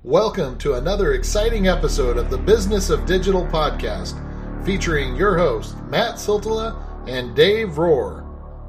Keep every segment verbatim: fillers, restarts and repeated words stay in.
Welcome to another exciting episode of the Business of Digital podcast, featuring your hosts, Matt Siltala and Dave Rohr.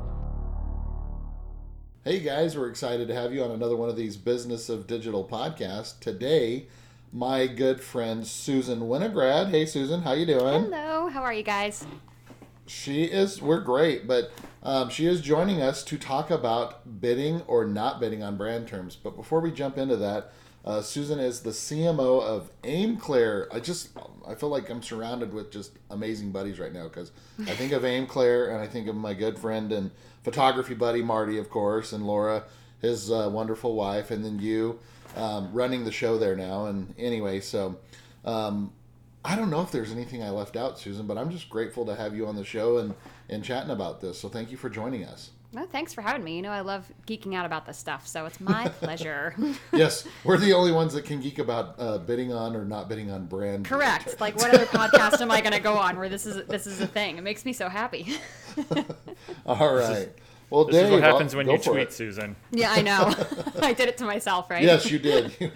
Hey guys, we're excited to have you on another one of these Business of Digital podcasts. Today, my good friend Susan Winograd. Hey Susan, how you doing? Hello, how are you guys? She is, we're great, but um, she is joining us to talk about bidding or not bidding on brand terms. But before we jump into that, Uh, Susan is the C M O of Aimclair. I just, I feel like I'm surrounded with just amazing buddies right now because I think of Aimclair and I think of my good friend and photography buddy Marty, of course, and Laura, his uh, wonderful wife, and then you um, running the show there now. And anyway, so um, I don't know if there's anything I left out, Susan, but I'm just grateful to have you on the show and, and chatting about this. So thank you for joining us. Well, thanks for having me. You know, I love geeking out about this stuff, so it's my pleasure. Yes, we're the only ones that can geek about uh, bidding on or not bidding on brand. Correct. Like, what other podcast am I going to go on where this is this is a thing? It makes me so happy. All right. Well, this Dave, is what happens I'll, when you tweet, it. Susan. Yeah, I know. I did it to myself, right? Yes, you did.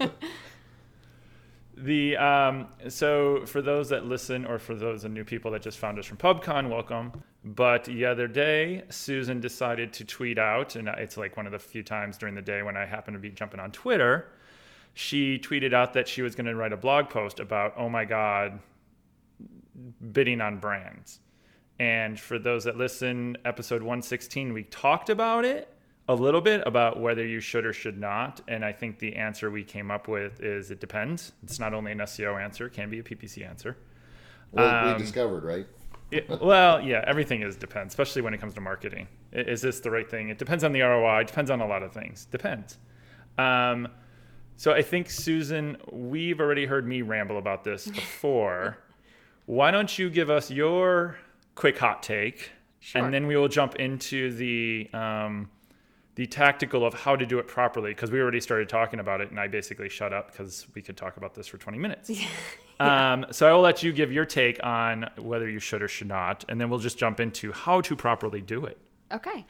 The um, so for those that listen, or for those of new people that just found us from PubCon, welcome. But the other day, Susan decided to tweet out, and it's like one of the few times during the day when I happen to be jumping on Twitter. She tweeted out that she was going to write a blog post about, oh my God, bidding on brands. And for those that listen, episode one sixteen, we talked about it a little bit, about whether you should or should not. And I think the answer we came up with is it depends. It's not only an S E O answer, it can be a P P C answer. Well, um, we discovered, right? it, well, yeah, everything is depends, especially when it comes to marketing. Is this the right thing? It depends on the R O I. It depends on a lot of things. Depends. Um, so I think, Susan, we've already heard me ramble about this before. Why don't you give us your quick hot take, Sure. and then we will jump into the um, the tactical of how to do it properly, because we already started talking about it, and I basically shut up because we could talk about this for twenty minutes. Yeah. Um, so I will let you give your take on whether you should or should not, and then we'll just jump into how to properly do it. Okay.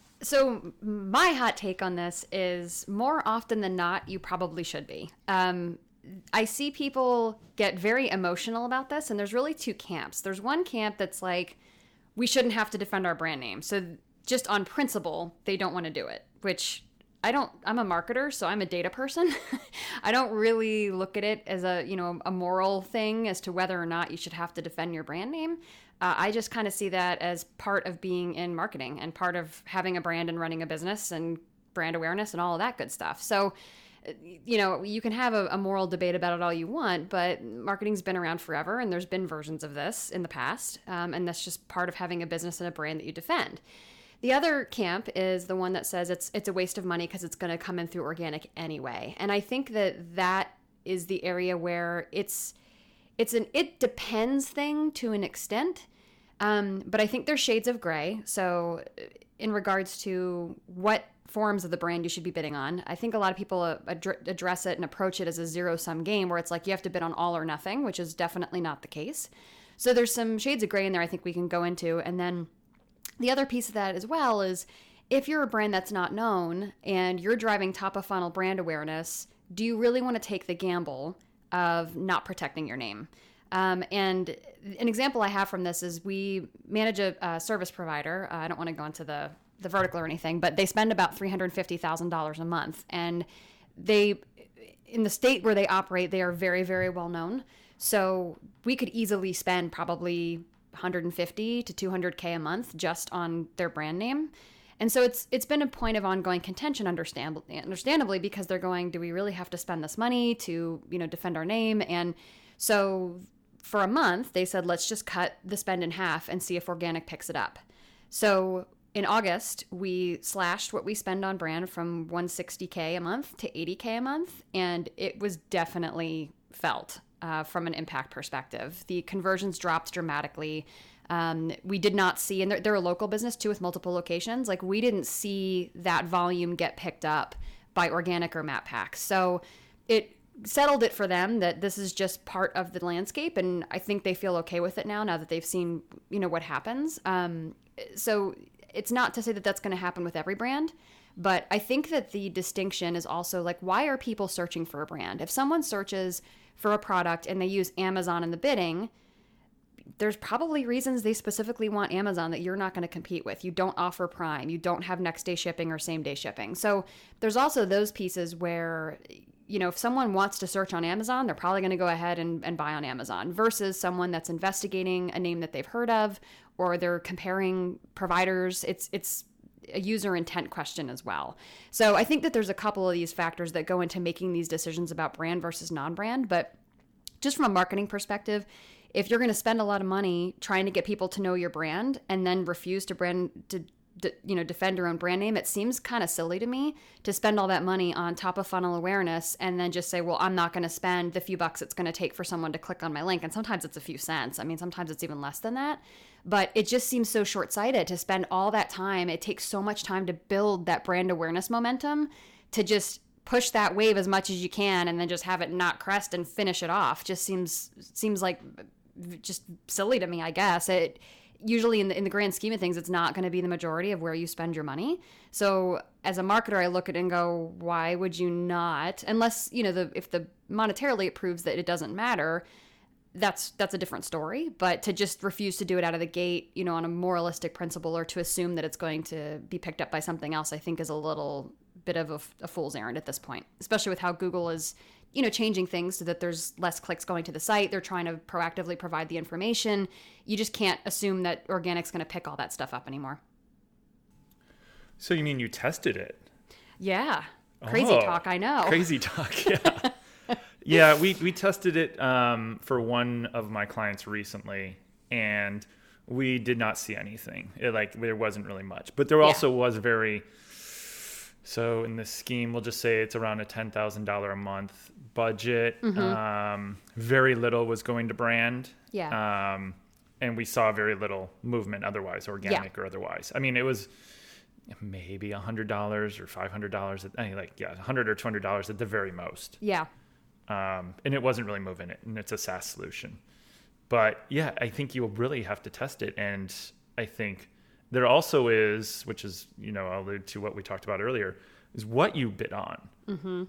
So my hot take on this is, more often than not, you probably should be. Um, I see people get very emotional about this, and there's really two camps. There's one camp that's like, we shouldn't have to defend our brand name. So just on principle, they don't want to do it, which I don't, I'm a marketer, so I'm a data person. I don't really look at it as a, you know, a moral thing as to whether or not you should have to defend your brand name. Uh, I just kind of see that as part of being in marketing and part of having a brand and running a business and brand awareness and all of that good stuff. So, you know, you can have a, a moral debate about it all you want, but marketing's been around forever, and there's been versions of this in the past, um, and that's just part of having a business and a brand that you defend. The other camp is the one that says it's it's a waste of money because it's going to come in through organic anyway. And I think that that is the area where it's it's an it depends thing to an extent, um, but I think there's shades of gray. So in regards to what forms of the brand you should be bidding on, I think a lot of people uh, ad- address it and approach it as a zero-sum game where it's like you have to bid on all or nothing, which is definitely not the case. So there's some shades of gray in there I think we can go into. And then the other piece of that as well is, if you're a brand that's not known and you're driving top of funnel brand awareness, do you really want to take the gamble of not protecting your name? Um, and an example I have from this is we manage a, a service provider. Uh, I don't want to go into the, the vertical or anything, but they spend about three hundred fifty thousand dollars a month. And they, in the state where they operate, they are very, very well known. So we could easily spend probably one hundred fifty to two hundred K a month just on their brand name. And so it's it's been a point of ongoing contention, understand, understandably, because they're going, do we really have to spend this money to, you know, defend our name? And so for a month, they said, let's just cut the spend in half and see if organic picks it up. So in August, we slashed what we spend on brand from one hundred sixty K a month to eighty K a month, and it was definitely felt. Uh, from an impact perspective. The conversions dropped dramatically. Um, we did not see, and they're, they're a local business too with multiple locations, like we didn't see that volume get picked up by organic or map packs. So it settled it for them that this is just part of the landscape, and I think they feel okay with it now, now that they've seen, you know, what happens. Um, so it's not to say that that's going to happen with every brand, But I think that the distinction is also like, why are people searching for a brand? If someone searches for a product and they use Amazon in the bidding, there's probably reasons they specifically want Amazon that you're not going to compete with. You don't offer Prime. You don't have next day shipping or same day shipping. So there's also those pieces where, you know, if someone wants to search on Amazon, they're probably going to go ahead and, and buy on Amazon versus someone that's investigating a name that they've heard of, or they're comparing providers. It's, it's a user intent question as well. So I think that there's a couple of these factors that go into making these decisions about brand versus non-brand. But just from a marketing perspective, if you're going to spend a lot of money trying to get people to know your brand and then refuse to brand to, to you know defend your own brand name, it seems kind of silly to me to spend all that money on top of funnel awareness and then just say, well, I'm not going to spend the few bucks it's going to take for someone to click on my link. And sometimes it's a few cents. I mean, sometimes it's even less than that. But it just seems so short-sighted to spend all that time. It takes so much time to build that brand awareness momentum to just push that wave as much as you can and then just have it not crest and finish it off. Just seems seems like just silly to me, I guess. It usually in the in the grand scheme of things, it's not going to be the majority of where you spend your money. So as a marketer, I look at it and go, why would you not? Unless, you know, the if the monetarily it proves that it doesn't matter, that's that's a different story. But to just refuse to do it out of the gate, you know, on a moralistic principle, or to assume that it's going to be picked up by something else, I think is a little bit of a, a fool's errand at this point, especially with how Google is, you know, changing things so that there's less clicks going to the site. They're trying to proactively provide the information. You just can't assume that organic's going to pick all that stuff up anymore. So you mean you tested it? Yeah. Crazy oh, talk, I know. Crazy talk, yeah. yeah, we, we tested it um, for one of my clients recently, and we did not see anything. It, like, there wasn't really much. But there also yeah. was very... So in this scheme, we'll just say it's around a ten thousand dollars a month budget. Mm-hmm. Um, very little was going to brand. Yeah. Um, and we saw very little movement otherwise, organic yeah. or otherwise. I mean, it was maybe one hundred dollars or five hundred dollars. At, I mean, like, yeah, one hundred dollars or two hundred dollars at the very most. Yeah. Um, and it wasn't really moving it. And it's a SaaS solution. But yeah, I think you'll really have to test it. And I think... There also is, which is, you know, I'll allude to what we talked about earlier, is what you bid on. Mm-hmm.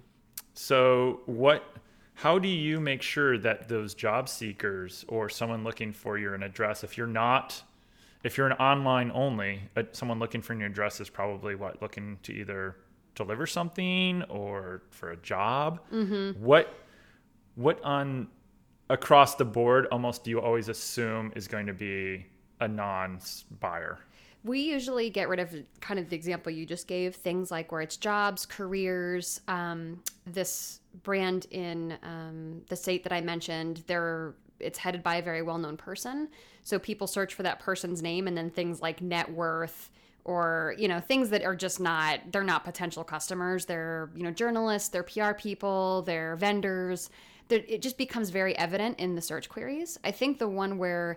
So what, how do you make sure that those job seekers or someone looking for your an address, if you're not, if you're an online only, uh, someone looking for your address is probably what, looking to either deliver something or for a job. Mm-hmm. What, what on across the board almost do you always assume is going to be a non-buyer? We usually get rid of kind of the example you just gave, things like where it's jobs, careers, um, this brand in um, the state that I mentioned, they're, it's headed by a very well-known person. So people search for that person's name, and then things like net worth or, you know, things that are just not, they're not potential customers. They're, you know, journalists, they're P R people, they're vendors. They're, it just becomes very evident in the search queries. I think the one where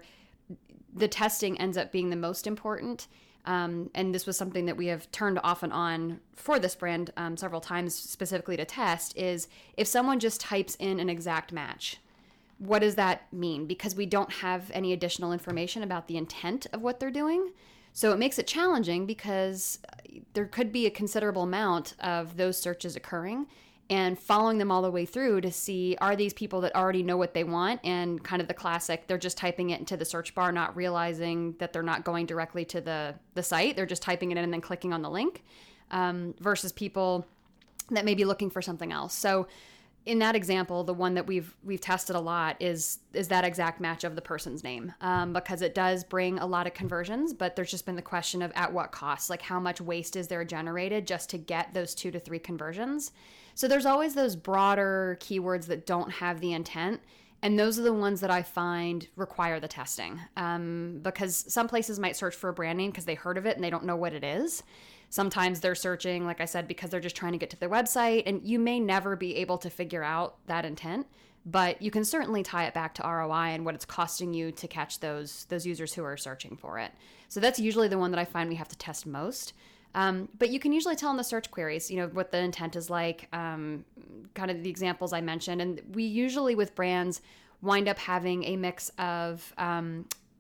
the testing ends up being the most important. Um, and this was something that we have turned off and on for this brand um, several times specifically to test, is if someone just types in an exact match, what does that mean? Because we don't have any additional information about the intent of what they're doing. So it makes it challenging because there could be a considerable amount of those searches occurring, and following them all the way through to see, are these people that already know what they want, and kind of the classic, they're just typing it into the search bar, not realizing that they're not going directly to the, the site. They're just typing it in and then clicking on the link, um, versus people that may be looking for something else. So in that example, the one that we've we've tested a lot is is that exact match of the person's name, um, because it does bring a lot of conversions, but there's just been the question of at what cost, like how much waste is there generated just to get those two to three conversions. So there's always those broader keywords that don't have the intent, and those are the ones that I find require the testing, um, because some places might search for a brand name because they heard of it and they don't know what it is. Sometimes they're searching, like I said, because they're just trying to get to their website, and you may never be able to figure out that intent, but you can certainly tie it back to R O I and what it's costing you to catch those those users who are searching for it. So that's usually the one that I find we have to test most. Um, but you can usually tell in the search queries, you know, what the intent is like, um, kind of the examples I mentioned. And we usually with brands wind up having a mix of um,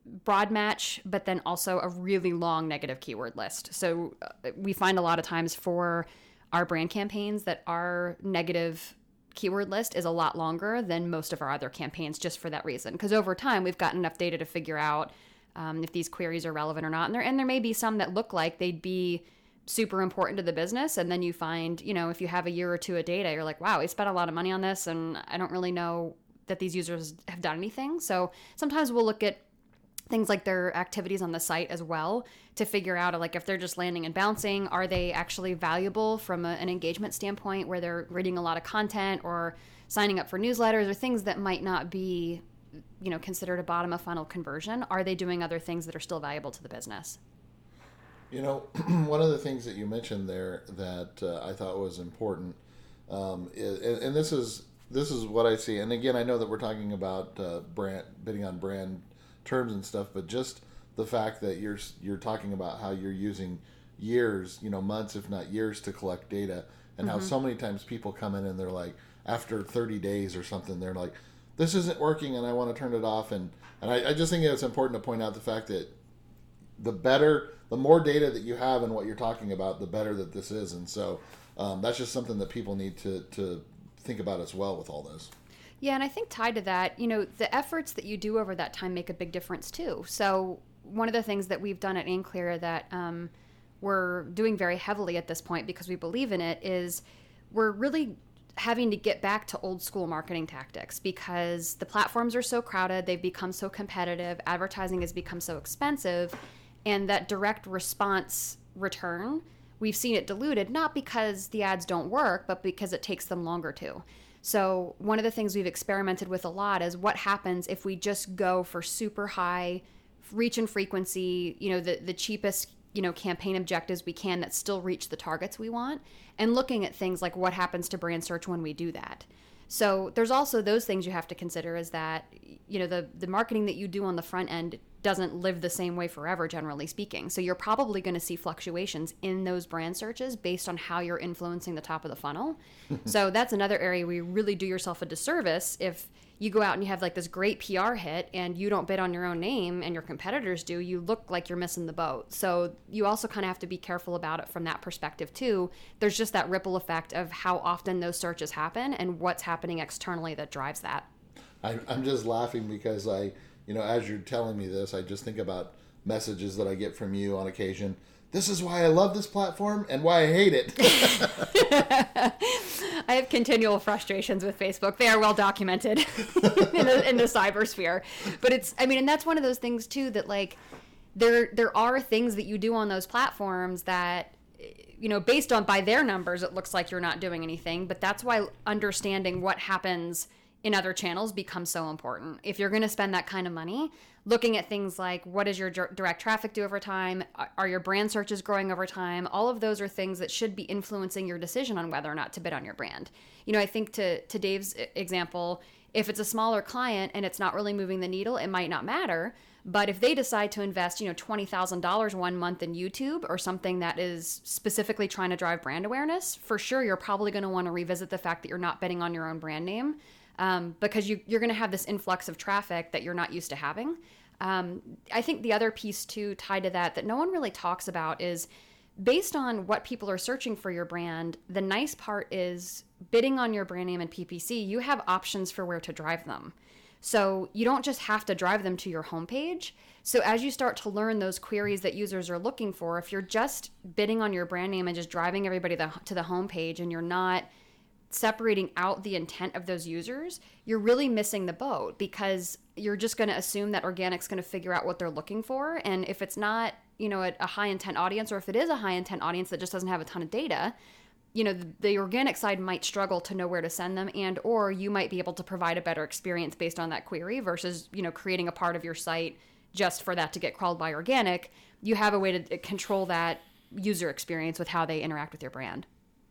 broad match, but then also a really long negative keyword list. So uh, we find a lot of times for our brand campaigns that our negative keyword list is a lot longer than most of our other campaigns, just for that reason. Because over time, we've got enough data to figure out um, if these queries are relevant or not. And there, and there may be some that look like they'd be super important to the business. And then you find, you know, if you have a year or two of data, you're like, wow, we spent a lot of money on this and I don't really know that these users have done anything. So sometimes we'll look at things like their activities on the site as well to figure out, like, if they're just landing and bouncing, are they actually valuable from a, an engagement standpoint where they're reading a lot of content or signing up for newsletters or things that might not be, you know, considered a bottom of funnel conversion? Are they doing other things that are still valuable to the business? You know, one of the things that you mentioned there that uh, I thought was important, um, is, and, and this is this is what I see. And again, I know that we're talking about uh, brand bidding on brand terms and stuff, but just the fact that you're you're talking about how you're using years, you know, months if not years to collect data, and mm-hmm. how so many times people come in and they're like, after thirty days or something, they're like, this isn't working and I want to turn it off. And and I, I just think it's important to point out the fact that the better, the more data that you have and what you're talking about, the better that this is. And so um, that's just something that people need to to think about as well with all this. Yeah, and I think tied to that, you know, the efforts that you do over that time make a big difference too. So one of the things that we've done at AimClear that um, we're doing very heavily at this point because we believe in it is we're really having to get back to old school marketing tactics because the platforms are so crowded, they've become so competitive, advertising has become so expensive, and that direct response return, we've seen it diluted, not because the ads don't work, but because it takes them longer to. So one of the things we've experimented with a lot is what happens if we just go for super high reach and frequency, you know, the, the cheapest, you know, campaign objectives we can that still reach the targets we want, and looking at things like what happens to brand search when we do that. So there's also those things you have to consider is that, you know, the, the marketing that you do on the front end doesn't live the same way forever, generally speaking. So you're probably going to see fluctuations in those brand searches based on how you're influencing the top of the funnel. So that's another area where you really do yourself a disservice if you go out and you have like this great P R hit and you don't bid on your own name and your competitors do, you look like you're missing the boat. So you also kind of have to be careful about it from that perspective too. There's just that ripple effect of how often those searches happen and what's happening externally that drives that. I, I'm just laughing because I, you know, as you're telling me this, I just think about messages that I get from you on occasion. This is why I love this platform and why I hate it. I have continual frustrations with Facebook. They are well documented in, the, in the cybersphere. But it's, I mean, and that's one of those things too that like there there are things that you do on those platforms that, you know, based on by their numbers, it looks like you're not doing anything. But that's why understanding what happens in other channels becomes so important. If you're going to spend that kind of money, looking at things like what does your direct traffic do over time? Are your brand searches growing over time? All of those are things that should be influencing your decision on whether or not to bid on your brand. You know, I think to, to Dave's example, if it's a smaller client and it's not really moving the needle, it might not matter. But if they decide to invest, you know, twenty thousand dollars one month in YouTube or something that is specifically trying to drive brand awareness, for sure, you're probably going to want to revisit the fact that you're not bidding on your own brand name. Um, because you, you're going to have this influx of traffic that you're not used to having. Um, I think the other piece too tied to that that no one really talks about is based on what people are searching for your brand, the nice part is bidding on your brand name and P P C, you have options for where to drive them. So you don't just have to drive them to your homepage. So as you start to learn those queries that users are looking for, if you're just bidding on your brand name and just driving everybody the, to the homepage and you're not separating out the intent of those users, you're really missing the boat because you're just going to assume that organic's going to figure out what they're looking for. And if it's not, you know, a, a high intent audience, or if it is a high intent audience that just doesn't have a ton of data, you know, the, the organic side might struggle to know where to send them, and or you might be able to provide a better experience based on that query versus, you know, creating a part of your site just for that to get crawled by organic. You have a way to control that user experience with how they interact with your brand.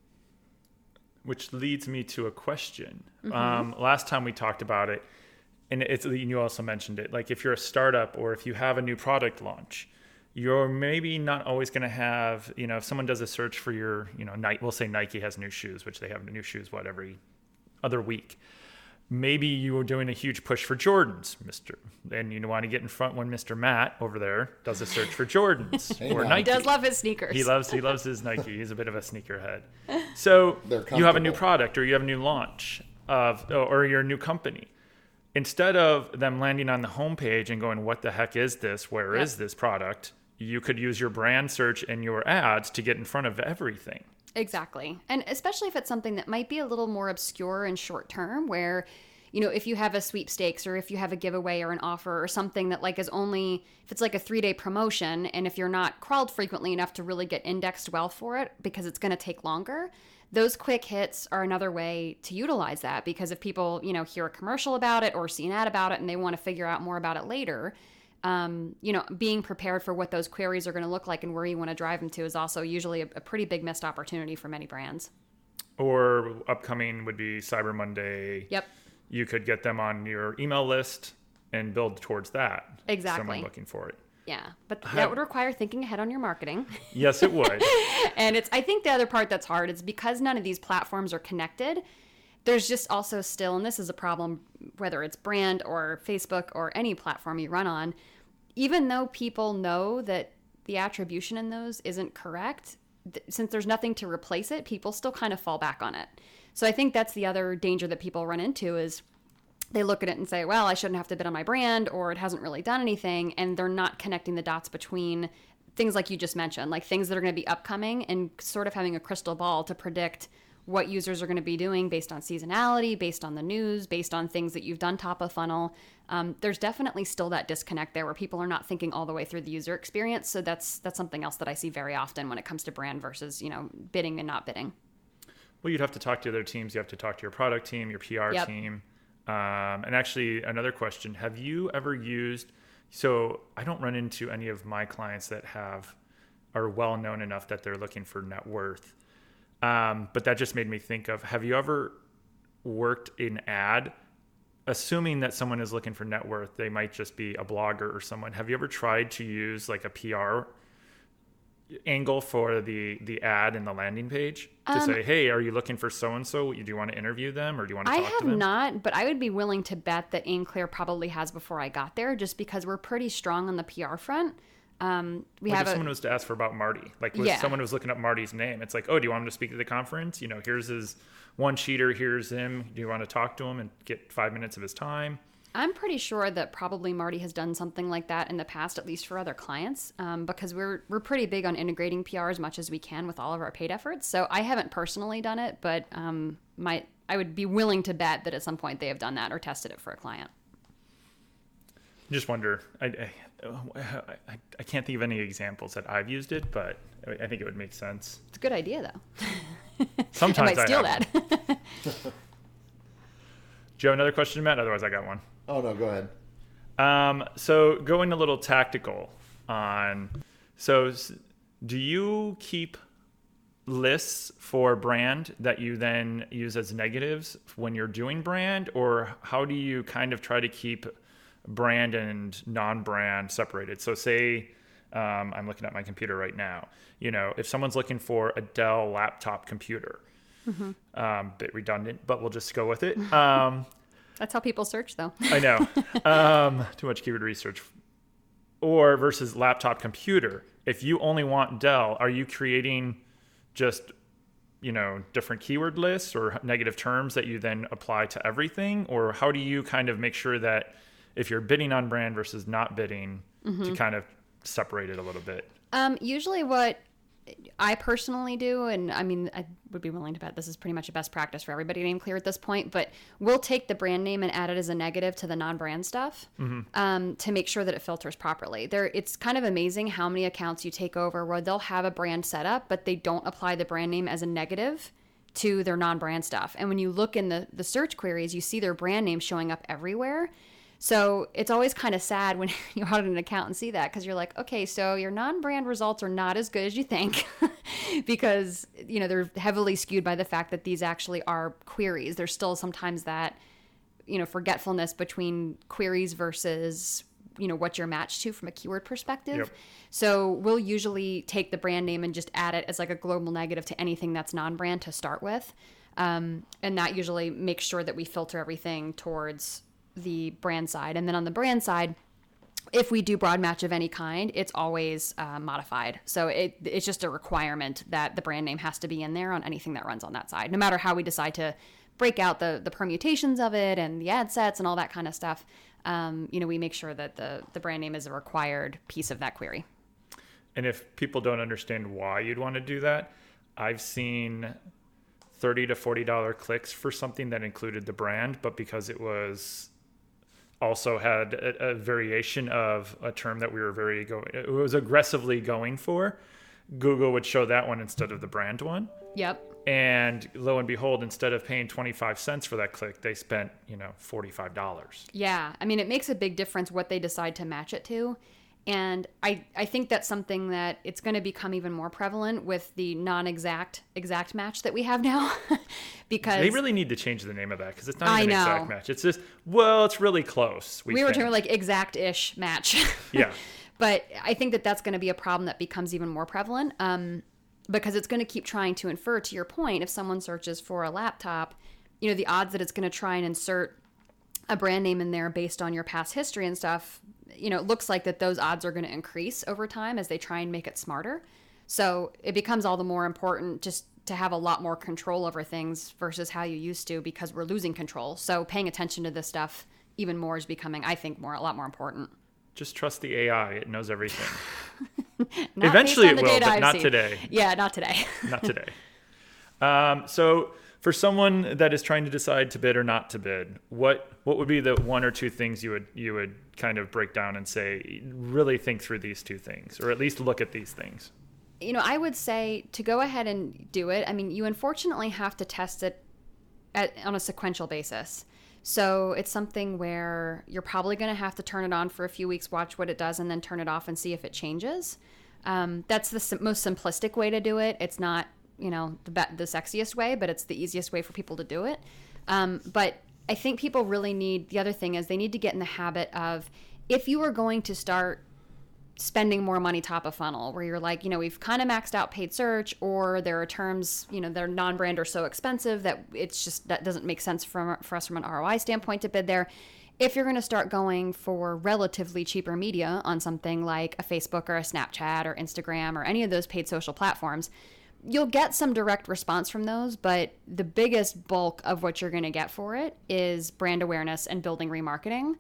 Which leads me to a question. Mm-hmm. Um, last time we talked about it, and it's, you also mentioned it, like if you're a startup or if you have a new product launch, you're maybe not always going to have, you know, if someone does a search for your, you know, Nike, we'll say Nike has new shoes, which they have new shoes, what, every other week. maybe you were doing a huge push for Jordans, Mister and you want to get in front when Mister Matt over there does a search for Jordans Hey, or now. Nike. He does love his sneakers. He loves he loves his Nike. He's a bit of a sneakerhead. So They're you have a new comfortable. product or you have a new launch of or you're a new company. Instead of them landing on the homepage and going, "What the heck is this? Where Yep. is this product?" You could use your brand search and your ads to get in front of everything. Exactly. And especially if it's something that might be a little more obscure and short term, where, you know, if you have a sweepstakes or if you have a giveaway or an offer or something that like is only, if it's like a three day promotion, and if you're not crawled frequently enough to really get indexed well for it because it's going to take longer, those quick hits are another way to utilize that. Because if people, you know, hear a commercial about it or see an ad about it and they want to figure out more about it later, um, you know, being prepared for what those queries are going to look like and where you want to drive them to is also usually a, a pretty big missed opportunity for many brands. Or upcoming would be Cyber Monday. Yep. You could get them on your email list and build towards that. Exactly. Someone looking for it. Yeah, but that would require thinking ahead on your marketing. Yes, it would. And it's, I think the other part that's hard is because none of these platforms are connected, there's just also still, and this is a problem, whether it's brand or Facebook or any platform you run on, even though people know that the attribution in those isn't correct, th- since there's nothing to replace it, people still kind of fall back on it. So I think that's the other danger that people run into is they look at it and say, well, I shouldn't have to bid on my brand, or it hasn't really done anything. And they're not connecting the dots between things like you just mentioned, like things that are going to be upcoming, and sort of having a crystal ball to predict what users are going to be doing based on seasonality, based on the news, based on things that you've done top of funnel. Um, there's definitely still that disconnect there where people are not thinking all the way through the user experience. So that's that's something else that I see very often when it comes to brand versus, you know, bidding and not bidding. Well, you'd have to talk to other teams. You have to talk to your product team, your P R Yep. team. Um, and actually, another question, have you ever used, so I don't run into any of my clients that have, are well known enough that they're looking for net worth. Um, but that just made me think of, have you ever worked in ad, assuming that someone is looking for net worth, they might just be a blogger or someone. Have you ever tried to use like a P R angle for the the ad and the landing page to Um, say, hey, are you looking for so-and-so? Do you want to interview them or do you want to I talk have to them? not, but I would be willing to bet that AimClear probably has before I got there, just because we're pretty strong on the P R front. Um, we Like have if a, someone was to ask for about Marty, like if Yeah. someone was looking up Marty's name, it's like, oh, do you want him to speak at the conference? You know, here's his one cheater, here's him. Do you want to talk to him and get five minutes of his time? I'm pretty sure that probably Marty has done something like that in the past, at least for other clients, um, because we're we're pretty big on integrating P R as much as we can with all of our paid efforts. So I haven't personally done it, but um, my I would be willing to bet that at some point they have done that or tested it for a client. Just wonder. I, I, I, I can't think of any examples that I've used it, but I think it would make sense. It's a good idea, though. Sometimes I might steal I have. that. Do you have another question, Matt? Otherwise, I got one. Oh no, go ahead. Um, so going a little tactical on, so s- do you keep lists for brand that you then use as negatives when you're doing brand, or how do you kind of try to keep brand and non-brand separated? So say, um, I'm looking at my computer right now, you know, if someone's looking for a Dell laptop computer, Mm-hmm. um, bit redundant, but we'll just go with it. Um, That's how people search, though. I know. Um, too much keyword research. Or versus laptop computer. If you only want Dell, are you creating just, you know, different keyword lists or negative terms that you then apply to everything? Or how do you kind of make sure that if you're bidding on brand versus not bidding, Mm-hmm. to kind of separate it a little bit? Um, usually what I personally do, and I mean, I would be willing to bet this is pretty much a best practice for everybody to AimClear at this point, but we'll take the brand name and add it as a negative to the non-brand stuff Mm-hmm. um, to make sure that it filters properly. There, it's kind of amazing how many accounts you take over where they'll have a brand set up, but they don't apply the brand name as a negative to their non-brand stuff. And when you look in the, the search queries, you see their brand name showing up everywhere. So it's always kind of sad when you audit an account and see that, because you're like, okay, so your non-brand results are not as good as you think because, you know, they're heavily skewed by the fact that these actually are queries. There's still sometimes that, you know, forgetfulness between queries versus, you know, what you're matched to from a keyword perspective. Yep. So we'll usually take the brand name and just add it as like a global negative to anything that's non-brand to start with. Um, and that usually makes sure that we filter everything towards the brand side. And then on the brand side, if we do broad match of any kind, it's always uh, modified. So it, it's just a requirement that the brand name has to be in there on anything that runs on that side, no matter how we decide to break out the, the permutations of it and the ad sets and all that kind of stuff. Um, you know, we make sure that the, the brand name is a required piece of that query. And if people don't understand why you'd want to do that, I've seen thirty to forty dollars clicks for something that included the brand, but because it was also had a, a variation of a term that we were very going, it was aggressively going for, Google would show that one instead of the brand one. Yep. And lo and behold, instead of paying twenty-five cents for that click, they spent, you know, forty-five dollars. Yeah. I mean, it makes a big difference what they decide to match it to. And I, I think that's something that it's going to become even more prevalent with the non-exact exact match that we have now. Because they really need to change the name of that, because it's not I even an know. exact match. It's just, well, it's really close. We, we were think. talking like exact-ish match. Yeah. But I think that that's going to be a problem that becomes even more prevalent, um, because it's going to keep trying to infer, to your point, if someone searches for a laptop, you know, the odds that it's going to try and insert a brand name in there based on your past history and stuff, you know, it looks like that those odds are going to increase over time as they try and make it smarter. So it becomes all the more important just to have a lot more control over things versus how you used to, because we're losing control. So paying attention to this stuff even more is becoming, I think, more a lot more important. Just trust the A I. It knows everything. Not Eventually based on it the will, data but I've not seen. today. Yeah, not today. Not today. Um, so for someone that is trying to decide to bid or not to bid, what what would be the one or two things you would you would kind of break down and say, really think through these two things, or at least look at these things? You know, I would say to go ahead and do it. I mean, you unfortunately have to test it at, on a sequential basis. So it's something where you're probably going to have to turn it on for a few weeks, watch what it does, and then turn it off and see if it changes. Um, that's the sim- most simplistic way to do it. It's not, you know, the be- the sexiest way, but it's the easiest way for people to do it. Um, but I think people really need, the other thing is they need to get in the habit of, if you are going to start spending more money top of funnel, where you're like, you know, we've kind of maxed out paid search, or there are terms, you know, that are non-brand or so expensive that it's just, that doesn't make sense from, for us from an R O I standpoint to bid there. If you're going to start going for relatively cheaper media on something like a Facebook or a Snapchat or Instagram or any of those paid social platforms, you'll get some direct response from those, but the biggest bulk of what you're going to get for it is brand awareness and building remarketing.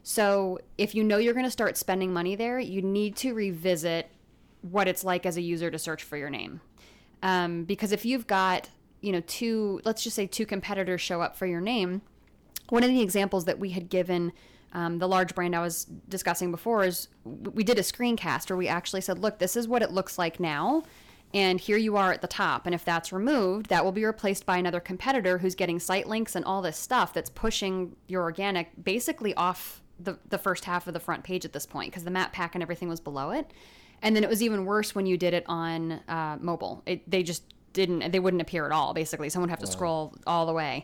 So if you know you're going to start spending money there, you need to revisit what it's like as a user to search for your name. Um, because if you've got, you know, two, let's just say two competitors show up for your name, one of the examples that we had given um, the large brand I was discussing before is we did a screencast where we actually said, look, this is what it looks like now. And here you are at the top. And if that's removed, that will be replaced by another competitor who's getting site links and all this stuff that's pushing your organic basically off the, the first half of the front page at this point, because the map pack and everything was below it. And then it was even worse when you did it on uh, mobile. It, they just didn't, they wouldn't appear at all, basically. Someone would have to wow. scroll all the way.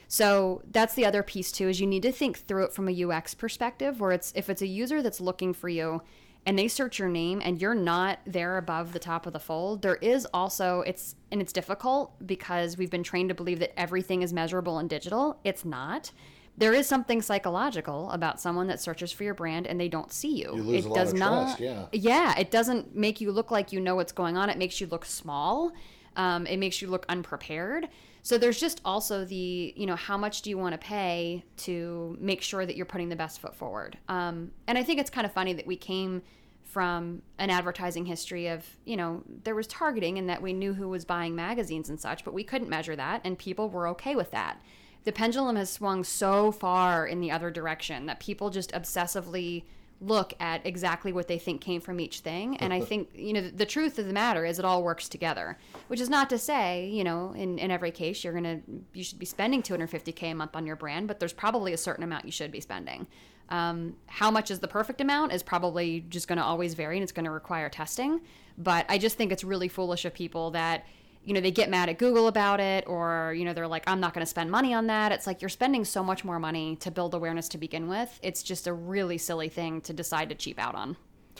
So that's the other piece too, is you need to think through it from a U X perspective, where it's, if it's a user that's looking for you and they search your name and you're not there above the top of the fold, there is also, it's, and it's difficult because we've been trained to believe that everything is measurable and digital. It's not. There is something psychological about someone that searches for your brand and they don't see you. You lose it a lot does of not, trust, yeah. Yeah, it doesn't make you look like you know what's going on. It makes you look small. Um, it makes you look unprepared. So there's just also the, you know, how much do you want to pay to make sure that you're putting the best foot forward? Um, and I think it's kind of funny that we came from an advertising history of, you know, there was targeting and that we knew who was buying magazines and such, but we couldn't measure that and people were okay with that. The pendulum has swung so far in the other direction that people just obsessively look at exactly what they think came from each thing. And I think, you know, the, the truth of the matter is it all works together, which is not to say, you know, in, in every case, you're going to, you should be spending two hundred fifty K a month on your brand, but there's probably a certain amount you should be spending. Um, how much is the perfect amount is probably just going to always vary and it's going to require testing. But I just think it's really foolish of people that, you know, they get mad at Google about it, or, you know, they're like, I'm not going to spend money on that. It's like, you're spending so much more money to build awareness to begin with. It's just a really silly thing to decide to cheap out on.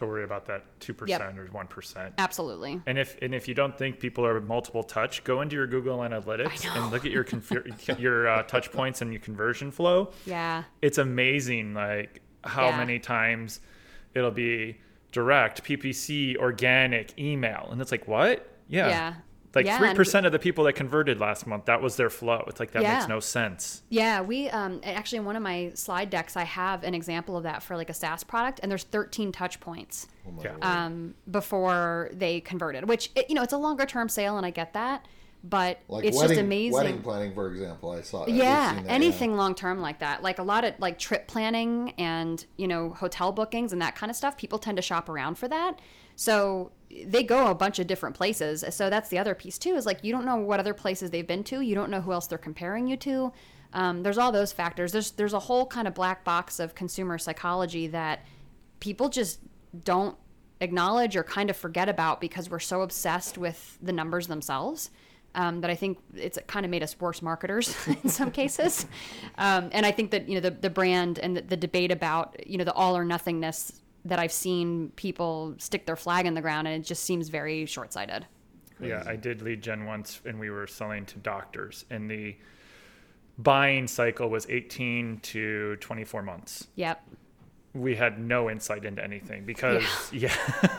to worry about that two percent or one percent. Absolutely. And if and if you don't think people are multiple touch, go into your Google Analytics and look at your conf- your uh, touch points and your conversion flow. Yeah. It's amazing, like how Yeah. many times it'll be direct, P P C, organic, email, and it's like, what? Yeah. Yeah. Like Yeah, three and percent of the people that converted last month, that was their flow. It's like, that Yeah. makes no sense. Yeah, we um actually in one of my slide decks I have an example of that for like a SaaS product, and there's thirteen touch points Yeah. um before they converted, which it, you know, it's a longer term sale and I get that, but Like it's wedding, just amazing. wedding planning, for example. I saw that. We've Yeah, seen that, anything long term like that. Like a lot of like trip planning and, you know, hotel bookings and that kind of stuff. People tend to shop around for that. So they go a bunch of different places. So that's the other piece too, is like you don't know what other places they've been to. You don't know who else they're comparing you to. Um, there's all those factors. There's there's a whole kind of black box of consumer psychology that people just don't acknowledge or kind of forget about because we're so obsessed with the numbers themselves. Um, that I think it's kind of made us worse marketers in some cases. Um, and I think that, you know, the, the brand and the, the debate about, you know, the all or nothingness that I've seen people stick their flag in the ground, and it just seems very short-sighted. Yeah, I did lead gen once, and we were selling to doctors, and the buying cycle was eighteen to twenty-four months. Yep. We had no insight into anything because, yeah,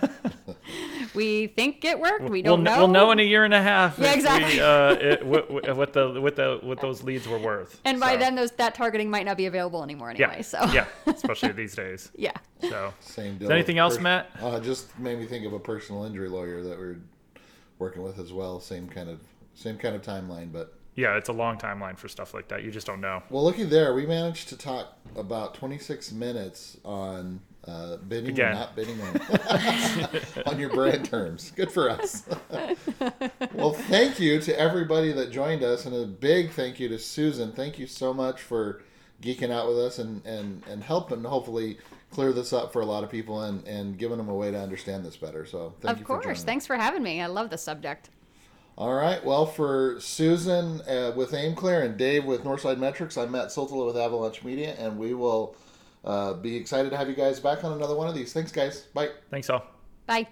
We think it worked. We we'll, don't know. we'll know in a year and a half. Yeah, if exactly. We, uh, it, what, what the what the what those leads were worth. And by So, then, those that targeting might not be available anymore anyway. yeah, So yeah, especially these days. yeah. So, Same deal. is there anything with else, pers- Matt? Uh, just made me think of a personal injury lawyer that we're working with as well. Same kind of same kind of timeline, but Yeah, it's a long timeline for stuff like that. You just don't know. well, looky there. We managed to talk about twenty-six minutes on uh, bidding Again. or not bidding on, on your brand terms. Good for us. Well, thank you to everybody that joined us, and a big thank you to Susan. Thank you so much for geeking out with us and, and, and helping hopefully clear this up for a lot of people and, and giving them a way to understand this better. So thank Of you for course. joining. Thanks for having me. I love the subject. All right. Well, for Susan uh, with AimClear and Dave with Northside Metrics, I'm Matt Siltala with Avalanche Media, and we will uh, be excited to have you guys back on another one of these. Thanks, guys. Bye. Thanks all. Bye.